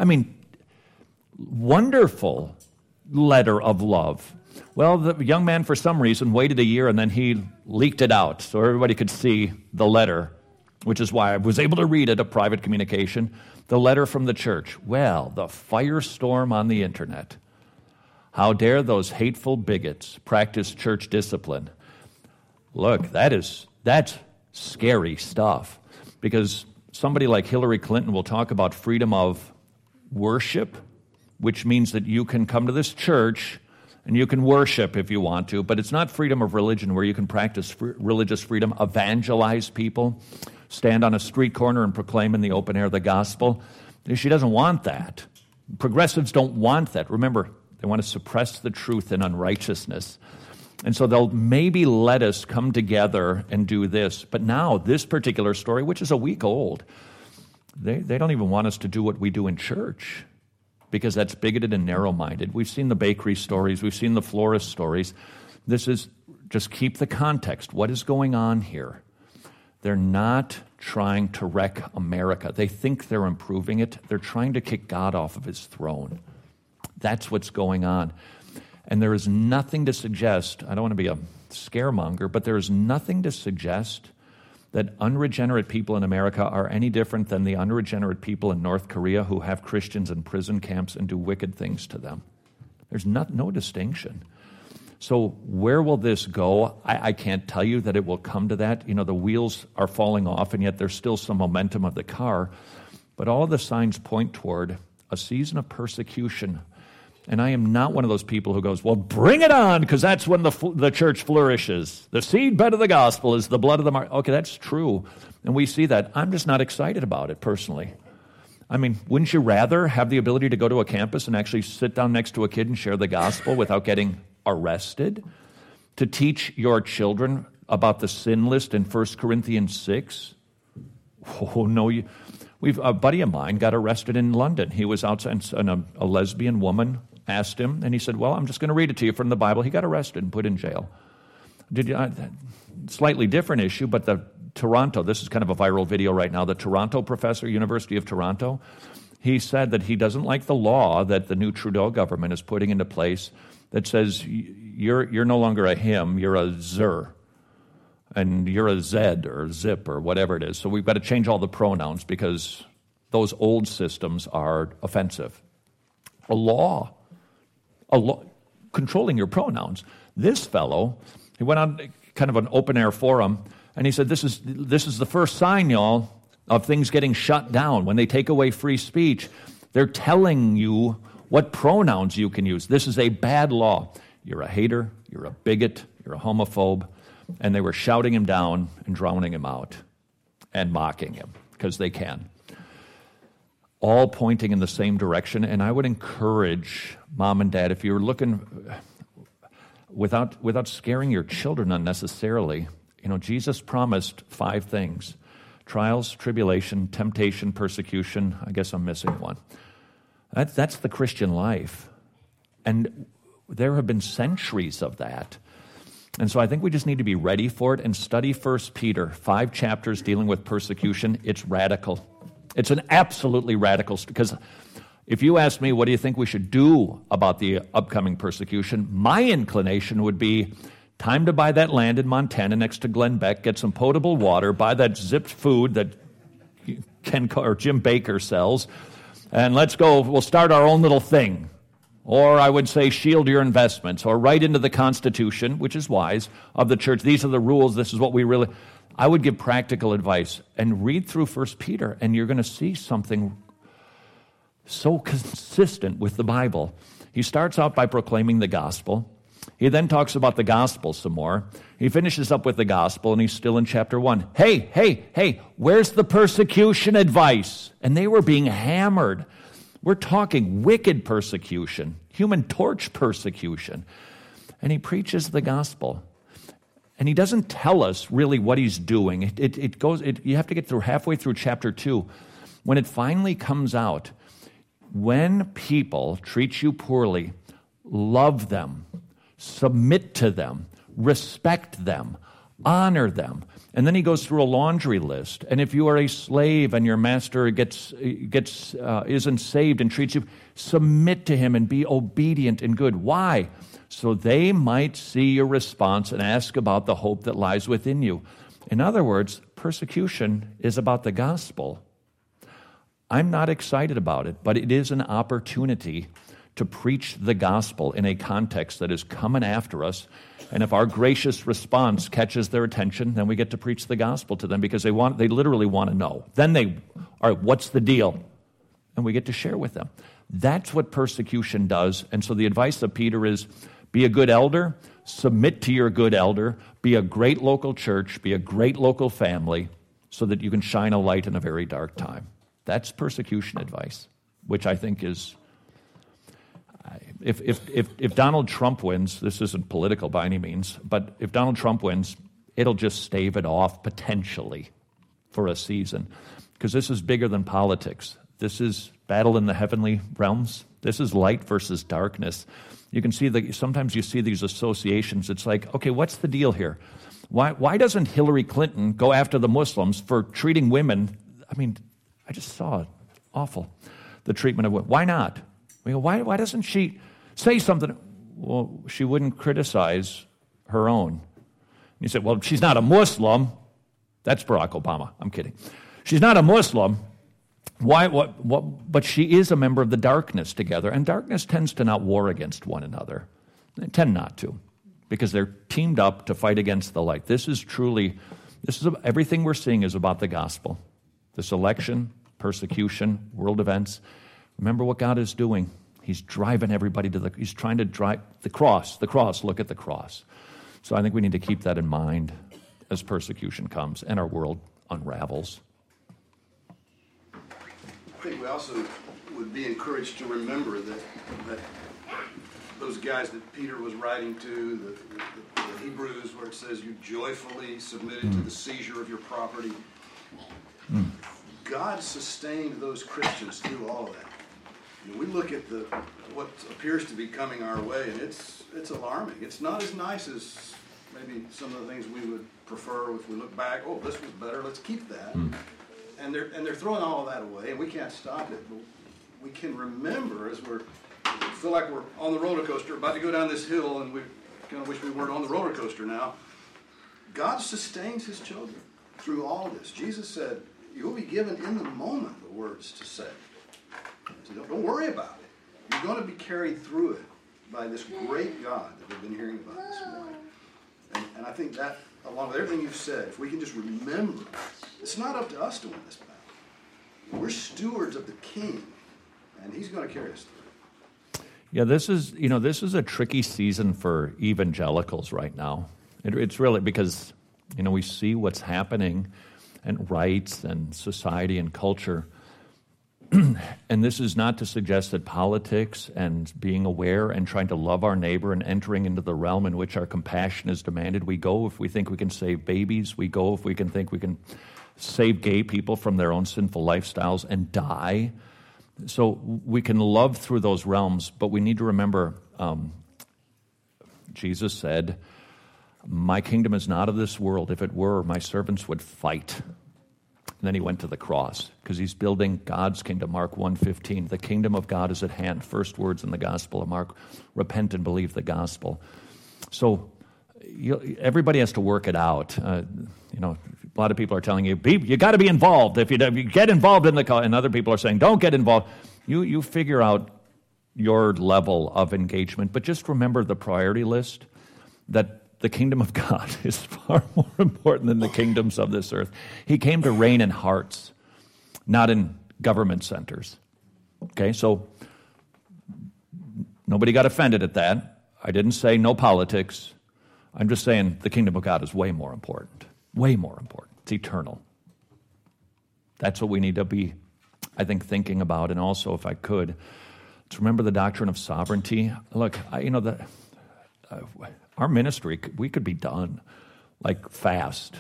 Wonderful letter of love. Well, the young man, for some reason, waited a year, and then he leaked it out so everybody could see the letter, which is why I was able to read it, a private communication. The letter from the church. Well, the firestorm on the internet. How dare those hateful bigots practice church discipline? Look, that's scary stuff, because somebody like Hillary Clinton will talk about freedom of worship, which means that you can come to this church and you can worship if you want to, but it's not freedom of religion where you can practice religious freedom, evangelize people, stand on a street corner and proclaim in the open air the gospel. She doesn't want that. Progressives don't want that. Remember, they want to suppress the truth in unrighteousness. And so they'll maybe let us come together and do this. But now, this particular story, which is a week old, they don't even want us to do what we do in church, because that's bigoted and narrow-minded. We've seen the bakery stories. We've seen the florist stories. This is, just keep the context. What is going on here? They're not trying to wreck America. They think they're improving it. They're trying to kick God off of his throne. That's what's going on. And there is nothing to suggest, I don't want to be a scaremonger, but there is nothing to suggest that unregenerate people in America are any different than the unregenerate people in North Korea who have Christians in prison camps and do wicked things to them. There's no distinction. So where will this go? I can't tell you that it will come to that. The wheels are falling off, and yet there's still some momentum of the car. But all of the signs point toward a season of persecution. And I am not one of those people who goes, well, bring it on, because that's when the church flourishes. The seedbed of the gospel is the blood of the martyr. Okay, that's true, and we see that. I'm just not excited about it personally. I mean, wouldn't you rather have the ability to go to a campus and actually sit down next to a kid and share the gospel without getting arrested? To teach your children about the sin list in 1 Corinthians 6? Oh, no, a buddy of mine got arrested in London. He was outside, and a lesbian woman asked him, and he said, well, I'm just going to read it to you from the Bible. He got arrested and put in jail. Slightly different issue, but the Toronto, this is kind of a viral video right now, the Toronto professor, University of Toronto, he said that he doesn't like the law that the new Trudeau government is putting into place that says you're no longer a him, you're a zer, and you're a zed or zip or whatever it is. So we've got to change all the pronouns because those old systems are offensive. A law controlling your pronouns. This fellow, he went on kind of an open-air forum, and he said, this is the first sign, y'all, of things getting shut down. When they take away free speech, they're telling you what pronouns you can use. This is a bad law. You're a hater, you're a bigot, you're a homophobe. And they were shouting him down and drowning him out and mocking him, because they can. All pointing in the same direction. And I would encourage mom and dad, if you're looking, without scaring your children unnecessarily, Jesus promised 5 things: trials, tribulation, temptation, persecution. I guess I'm missing one. That's the Christian life. And there have been centuries of that. And so I think we just need to be ready for it and study 1 Peter, 5 chapters dealing with persecution. It's radical. It's an absolutely radical, because if you ask me, what do you think we should do about the upcoming persecution? My inclination would be time to buy that land in Montana next to Glenn Beck, get some potable water, buy that zipped food that Jim Baker sells, and let's go, we'll start our own little thing. Or I would say shield your investments, or write into the Constitution, which is wise, of the church, these are the rules, this is what we really... I would give practical advice and read through 1 Peter, and you're going to see something so consistent with the Bible. He starts out by proclaiming the gospel. He then talks about the gospel some more. He finishes up with the gospel, and he's still in chapter 1. Hey, where's the persecution advice? And they were being hammered. We're talking wicked persecution, Human Torch persecution. And he preaches the gospel. And he doesn't tell us really what he's doing. You have to get through halfway through chapter 2. When it finally comes out, when people treat you poorly, love them, submit to them, respect them, honor them. And then he goes through a laundry list. And if you are a slave and your master isn't saved and treats you, submit to him and be obedient and good. Why? So they might see your response and ask about the hope that lies within you. In other words, persecution is about the gospel. I'm not excited about it, but it is an opportunity to preach the gospel in a context that is coming after us. And if our gracious response catches their attention, then we get to preach the gospel to them, because they literally want to know. Then all right, what's the deal? And we get to share with them. That's what persecution does. And so the advice of Peter is, be a good elder, submit to your good elder, be a great local church, be a great local family, so that you can shine a light in a very dark time. That's persecution advice, which I think is... If Donald Trump wins, this isn't political by any means, but if Donald Trump wins, it'll just stave it off potentially for a season, because this is bigger than politics. This is battle in the heavenly realms. This is light versus darkness. You can see that sometimes you see these associations. It's like, okay, what's the deal here? Why doesn't Hillary Clinton go after the Muslims for treating women? I mean, I just saw it. Awful. The treatment of women. Why not? We go, why doesn't she say something? Well, she wouldn't criticize her own. And you said, well, she's not a Muslim. That's Barack Obama. I'm kidding. She's not a Muslim. Why? What? But she is a member of the darkness together, and darkness tends to not war against one another. They tend not to, because they're teamed up to fight against the light. Everything we're seeing is about the gospel. This election, persecution, world events. Remember what God is doing. He's driving everybody he's trying to drive the cross, look at the cross. So I think we need to keep that in mind as persecution comes and our world unravels. I think we also would be encouraged to remember that those guys that Peter was writing to, the Hebrews, where it says you joyfully submitted to the seizure of your property. God sustained those Christians through all of that. We look at what appears to be coming our way, and it's alarming. It's not as nice as maybe some of the things we would prefer if we look back. Oh, this was better. Let's keep that. And they're throwing all of that away, and we can't stop it. But we can remember as we feel like we're on the roller coaster, about to go down this hill, and we kind of wish we weren't on the roller coaster now. God sustains His children through all of this. Jesus said, "You will be given in the moment the words to say." So don't worry about it. You're going to be carried through it by this great God that we've been hearing about this morning. And I think that, along with everything you've said, if we can just remember, it's not up to us to win this battle. We're stewards of the King, and He's going to carry us through. Yeah, this is a tricky season for evangelicals right now. It's really because, we see what's happening in rights and society and culture. And this is not to suggest that politics and being aware and trying to love our neighbor and entering into the realm in which our compassion is demanded. We go if we think we can save babies. We go if we can think we can save gay people from their own sinful lifestyles and die. So we can love through those realms, but we need to remember Jesus said, "My kingdom is not of this world. If it were, my servants would fight." And then He went to the cross because He's building God's kingdom. Mark 1:15, the kingdom of God is at hand. First words in the Gospel of Mark, repent and believe the gospel. So everybody has to work it out. A lot of people are telling you, you got to be involved. If you get involved in and other people are saying, don't get involved. You figure out your level of engagement, but just remember the priority list, that the kingdom of God is far more important than the kingdoms of this earth. He came to reign in hearts, not in government centers. Okay, so nobody got offended at that. I didn't say no politics. I'm just saying the kingdom of God is way more important. Way more important. It's eternal. That's what we need to be, I think, thinking about. And also, if I could, let's remember the doctrine of sovereignty. Look, our ministry, we could be done, like fast.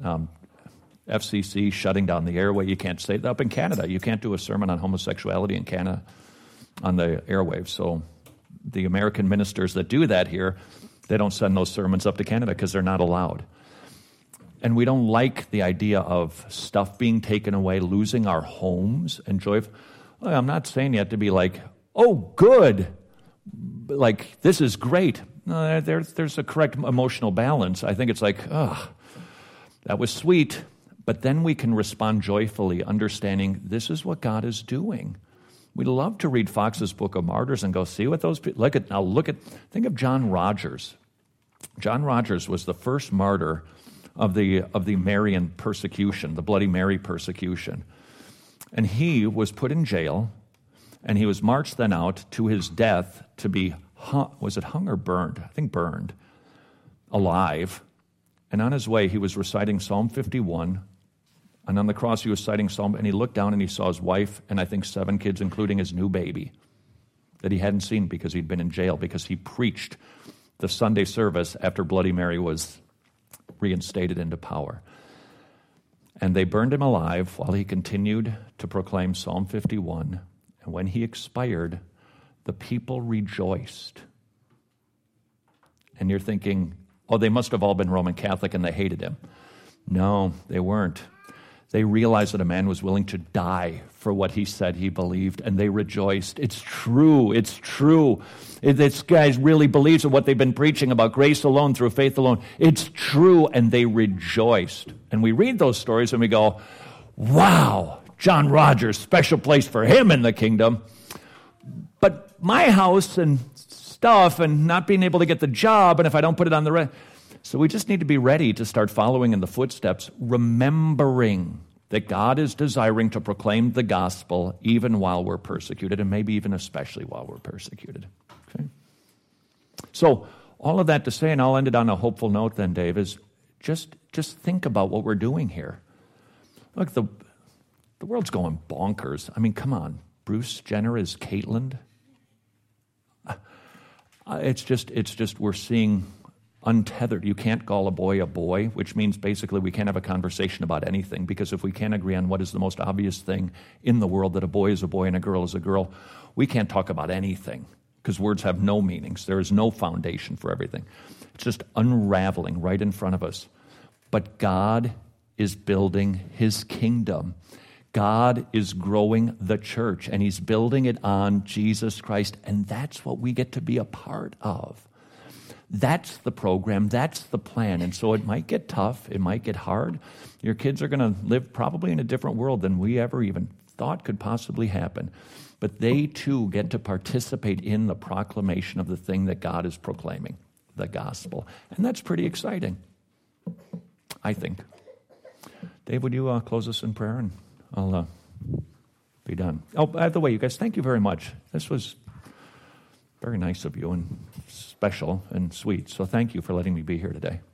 FCC shutting down the airway. You can't say that. Up in Canada, you can't do a sermon on homosexuality in Canada on the airwaves. So the American ministers that do that here, they don't send those sermons up to Canada because they're not allowed. And we don't like the idea of stuff being taken away, losing our homes and joy. I'm not saying you have to be like, oh, good, like this is great. No, there's a correct emotional balance. I think it's like, that was sweet. But then we can respond joyfully, understanding this is what God is doing. We'd love to read Fox's Book of Martyrs and go see what those people, think of John Rogers. John Rogers was the first martyr of the Marian persecution, the Bloody Mary persecution. And he was put in jail, and he was marched then out to his death to be was it hung or burned? I think burned, alive. And on his way, he was reciting Psalm 51. And on the cross, he was reciting Psalm, and he looked down and he saw his wife and I think 7 kids, including his new baby, that he hadn't seen because he'd been in jail, because he preached the Sunday service after Bloody Mary was reinstated into power. And they burned him alive while he continued to proclaim Psalm 51. And when he expired, the people rejoiced. And you're thinking, oh, they must have all been Roman Catholic and they hated him. No, they weren't. They realized that a man was willing to die for what he said he believed, and they rejoiced. It's true. It's true. This guy really believes in what they've been preaching about grace alone, through faith alone. It's true, and they rejoiced. And we read those stories and we go, wow, John Rogers, special place for him in the kingdom. But my house and stuff and not being able to get the job, and if I don't put it on the rent. So we just need to be ready to start following in the footsteps, remembering that God is desiring to proclaim the gospel even while we're persecuted, and maybe even especially while we're persecuted. Okay? So all of that to say, and I'll end it on a hopeful note then, Dave, is just think about what we're doing here. Look, the world's going bonkers. I mean, come on. Bruce Jenner is Caitlyn. It's just we're seeing untethered. You can't call a boy, which means basically we can't have a conversation about anything, because if we can't agree on what is the most obvious thing in the world, that a boy is a boy and a girl is a girl, we can't talk about anything, because words have no meanings. There is no foundation for everything. It's just unraveling right in front of us. But God is building his kingdom. God is growing the church, and he's building it on Jesus Christ, and that's what we get to be a part of. That's the program, that's the plan. And so it might get tough, it might get hard. Your kids are going to live probably in a different world than we ever even thought could possibly happen. But they too get to participate in the proclamation of the thing that God is proclaiming, the gospel. And that's pretty exciting, I think. Dave, would you close us in prayer, and I'll be done. Oh, by the way, you guys, thank you very much. This was very nice of you and special and sweet. So thank you for letting me be here today.